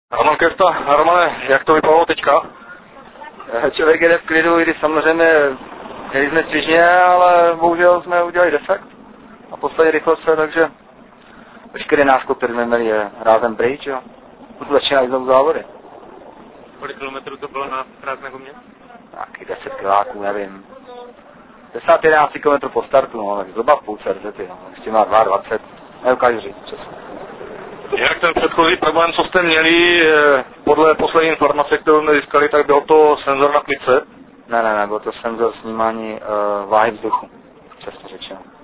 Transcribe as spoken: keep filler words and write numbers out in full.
Roman Kvěsta, Romane, jak to vypadalo teďka? Člověk jede v klidu, i když samozřejmě jeli jsme střížně, ale bohužel jsme udělali defekt a poslední rychlost, takže veškerý náskok, který jsme měli, je rázem pryč, jo. Začínají znovu závody. Kolik kilometrů to bylo na prázdné gumě? Taky deset kiláků, nevím. deset jedenáct kilometrů po startu, no, tak zhruba v půlce deseti, no. Ještě má dvacet dva, neukážu říct přesně. Jak ten předchozí problém, co jste měli, podle poslední informace, kterou jsme získali, tak byl to senzor na klice? Ne, ne, ne, byl to senzor snímání uh, váhy vzduchu, přesně řečeno.